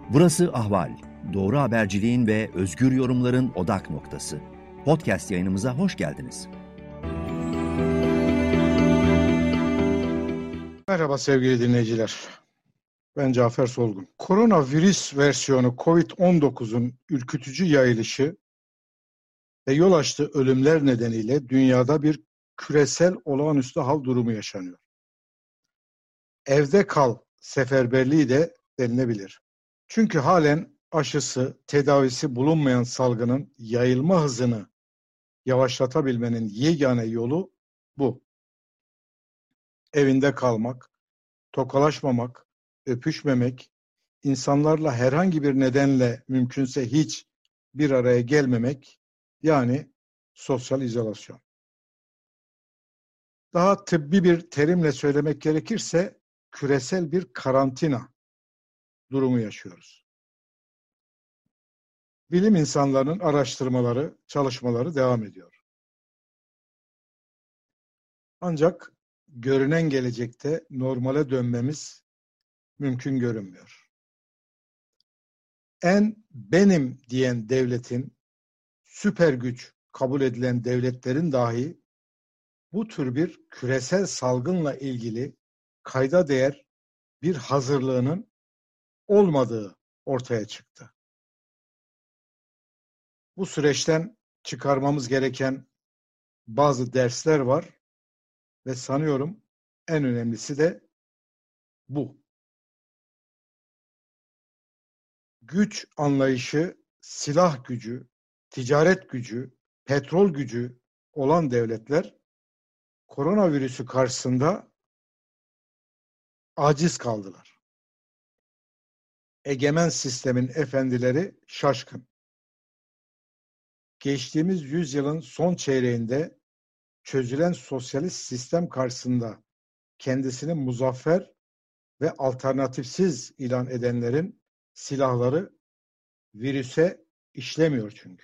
Burası Ahval. Doğru haberciliğin ve özgür yorumların odak noktası. Podcast yayınımıza hoş geldiniz. Merhaba sevgili dinleyiciler. Ben Cafer Solgun. Koronavirüs versiyonu COVID-19'un ürkütücü yayılışı ve yol açtığı ölümler nedeniyle dünyada bir küresel olağanüstü hal durumu yaşanıyor. Evde kal seferberliği de denilebilir. Çünkü halen aşısı, tedavisi bulunmayan salgının yayılma hızını yavaşlatabilmenin yegane yolu bu. Evinde kalmak, tokalaşmamak, öpüşmemek, insanlarla herhangi bir nedenle mümkünse hiç bir araya gelmemek, yani sosyal izolasyon. Daha tıbbi bir terimle söylemek gerekirse küresel bir karantina durumu yaşıyoruz. Bilim insanlarının araştırmaları, çalışmaları devam ediyor. Ancak görünen gelecekte normale dönmemiz mümkün görünmüyor. En benim diyen devletin, süper güç kabul edilen devletlerin dahi bu tür bir küresel salgınla ilgili kayda değer bir hazırlığının olmadığı ortaya çıktı. Bu süreçten çıkarmamız gereken bazı dersler var ve sanıyorum en önemlisi de bu. Güç anlayışı, silah gücü, ticaret gücü, petrol gücü olan devletler koronavirüsü karşısında aciz kaldılar. Egemen sistemin efendileri şaşkın. Geçtiğimiz yüzyılın son çeyreğinde çözülen sosyalist sistem karşısında kendisini muzaffer ve alternatifsiz ilan edenlerin silahları virüse işlemiyor çünkü.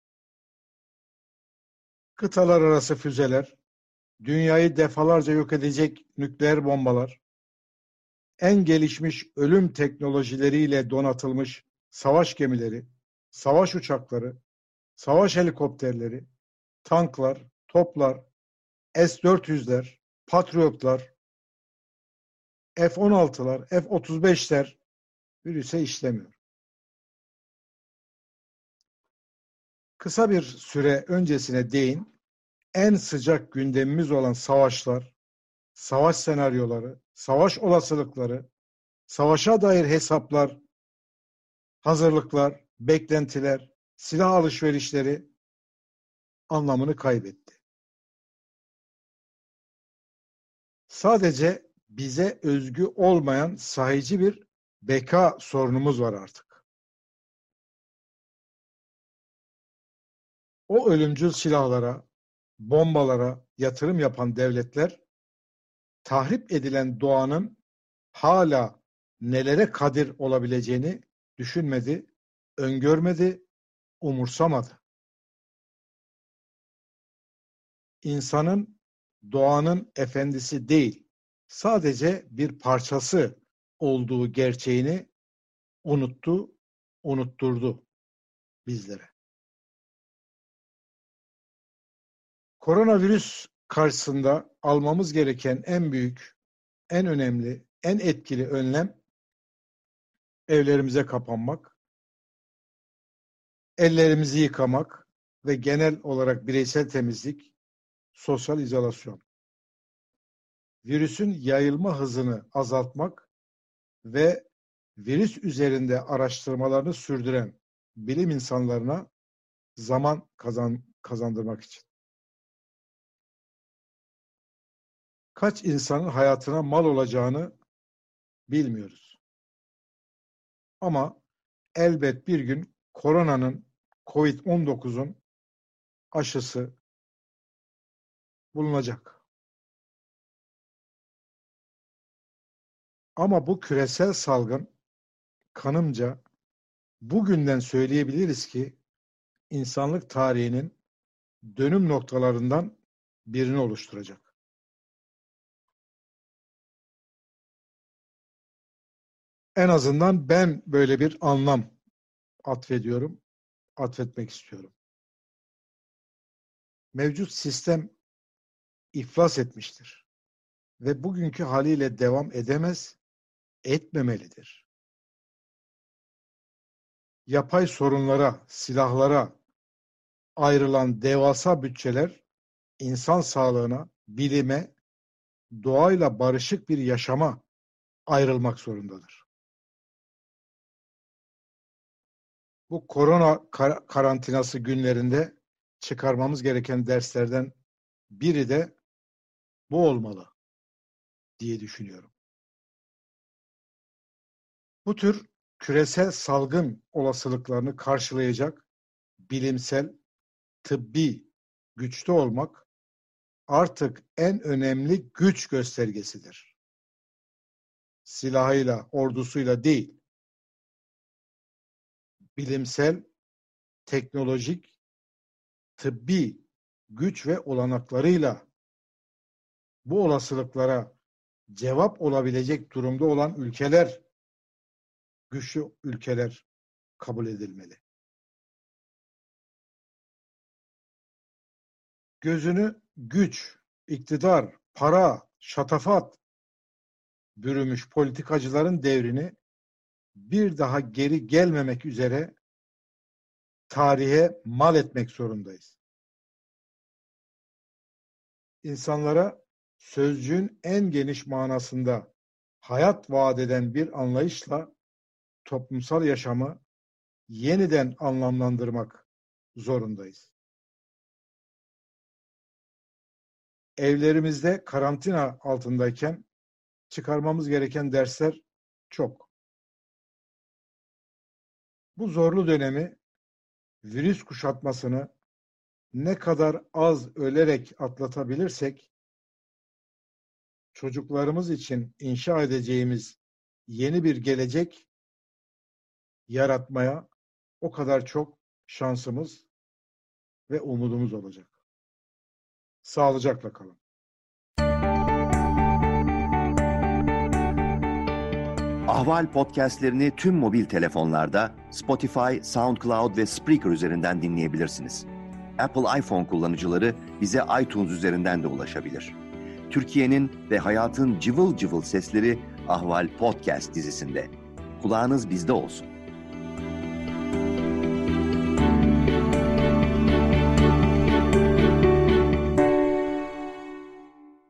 Kıtalar arası füzeler, dünyayı defalarca yok edecek nükleer bombalar, en gelişmiş ölüm teknolojileriyle donatılmış savaş gemileri, savaş uçakları, savaş helikopterleri, tanklar, toplar, S-400'ler, Patriotlar, F-16'lar, F-35'ler virüse işlemiyor. Kısa bir süre öncesine değin, en sıcak gündemimiz olan savaşlar, savaş senaryoları, savaş olasılıkları, savaşa dair hesaplar, hazırlıklar, beklentiler, silah alışverişleri anlamını kaybetti. Sadece bize özgü olmayan sahici bir beka sorunumuz var artık. O ölümcül silahlara, bombalara yatırım yapan devletler, tahrip edilen doğanın hala nelere kadir olabileceğini düşünmedi, öngörmedi, umursamadı. İnsanın doğanın efendisi değil, sadece bir parçası olduğu gerçeğini unuttu, unutturdu bizlere. Koronavirüs karşısında almamız gereken en büyük, en önemli, en etkili önlem evlerimize kapanmak, ellerimizi yıkamak ve genel olarak bireysel temizlik, sosyal izolasyon. Virüsün yayılma hızını azaltmak ve virüs üzerinde araştırmalarını sürdüren bilim insanlarına zaman kazandırmak için. Kaç insanın hayatına mal olacağını bilmiyoruz. Ama elbet bir gün COVID-19'un aşısı bulunacak. Ama bu küresel salgın kanımca bugünden söyleyebiliriz ki insanlık tarihinin dönüm noktalarından birini oluşturacak. En azından ben böyle bir anlam atfetmek istiyorum. Mevcut sistem iflas etmiştir ve bugünkü haliyle devam edemez, etmemelidir. Yapay sorunlara, silahlara ayrılan devasa bütçeler insan sağlığına, bilime, doğayla barışık bir yaşama ayrılmak zorundadır. Bu korona karantinası günlerinde çıkarmamız gereken derslerden biri de bu olmalı diye düşünüyorum. Bu tür küresel salgın olasılıklarını karşılayacak bilimsel, tıbbi güçte olmak artık en önemli güç göstergesidir. Silahıyla, ordusuyla değil, bilimsel, teknolojik, tıbbi güç ve olanaklarıyla bu olasılıklara cevap olabilecek durumda olan ülkeler, güçlü ülkeler kabul edilmeli. Gözünü güç, iktidar, para, şatafat bürümüş politikacıların devrini bir daha geri gelmemek üzere tarihe mal etmek zorundayız. İnsanlara sözcüğün en geniş manasında hayat vaat eden bir anlayışla toplumsal yaşamı yeniden anlamlandırmak zorundayız. Evlerimizde karantina altındayken çıkarmamız gereken dersler çok. Bu zorlu dönemi, virüs kuşatmasını ne kadar az ölerek atlatabilirsek, çocuklarımız için inşa edeceğimiz yeni bir gelecek yaratmaya o kadar çok şansımız ve umudumuz olacak. Sağlıcakla kalın. Ahval podcastlerini tüm mobil telefonlarda Spotify, SoundCloud ve Spreaker üzerinden dinleyebilirsiniz. Apple iPhone kullanıcıları bize iTunes üzerinden de ulaşabilir. Türkiye'nin ve hayatın cıvıl cıvıl sesleri Ahval Podcast dizisinde. Kulağınız bizde olsun.